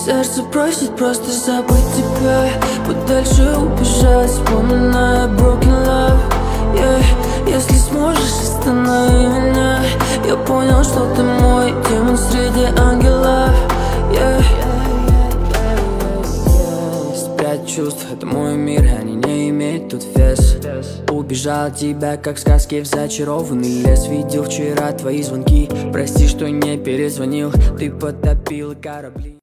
Сердце просит просто забыть тебя, подальше убежать, вспоминая broken love, yeah. Если сможешь, останови меня. Я понял, что ты мой демон среди ангелов, yeah. Пять чувств, это мой мир, они не имеют тут вес. Убежал от тебя, как в сказке в зачарованный лес. Видел вчера твои звонки, прости, что не перезвонил. Ты потопила корабли.